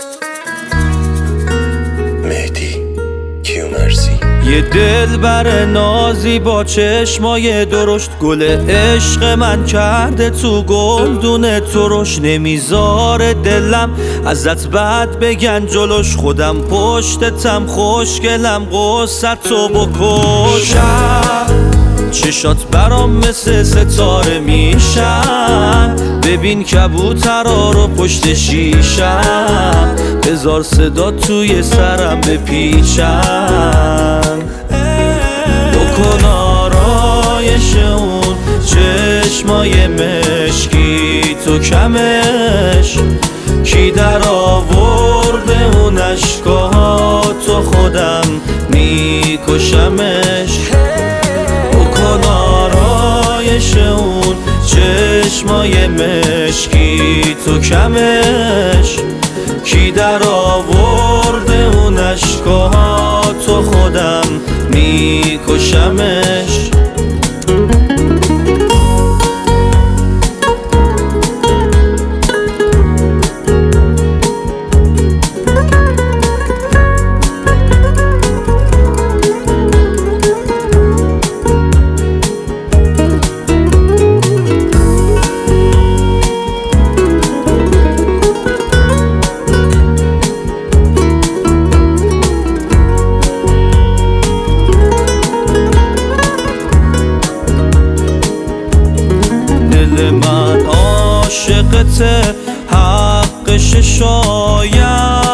یه دلبر نازی با چشمای درشت، گل عشق من کرده تو گلدون ترش. نمیذاره دلم ازت بد بگن جلوش، خودم پشتتم خوشگلم غصتو بکشم. چشات برام مثل ستاره میشن، ببین کبوترا رو پشت شیشم. هزار صدا توی سرم بپیچن. بکن آرایش اون چشمای مشکی تو کمش، کی در آورده اون اشکاتو خودم میکشمش. بکن آرایش اون چشمای مشکی تو کمش، کی در آورده اون اشکاتو خودم میکشمش. دل من عاشقته حقش شاید،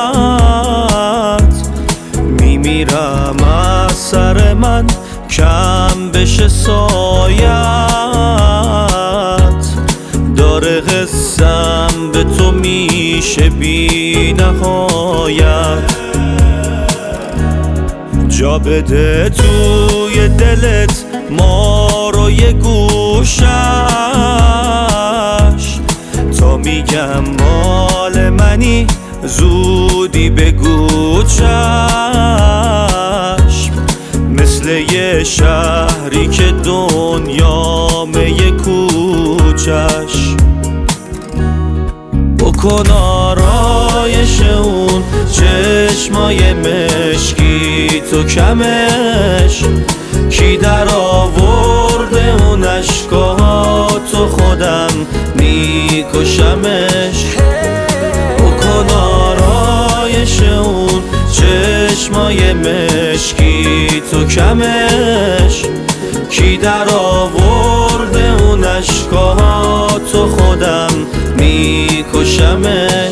میمیرم از سر من کم بشه سایت. داره قسم به تو میشه بی نهایت. جا بده توی دلت ما رو یه گوشش، تا میگم مال منی زودی بگو چشم. مثل یه شهری که دنیامه یه کوچش. بکن آرایش اون چشمای مشکی تو کمش، کی در آورده اون اشکاتو خودم میکشمش. بکن آرایش اون چشمای مشکی تو کمش، کی در آورده اون اشکاتو خودم میکشمش.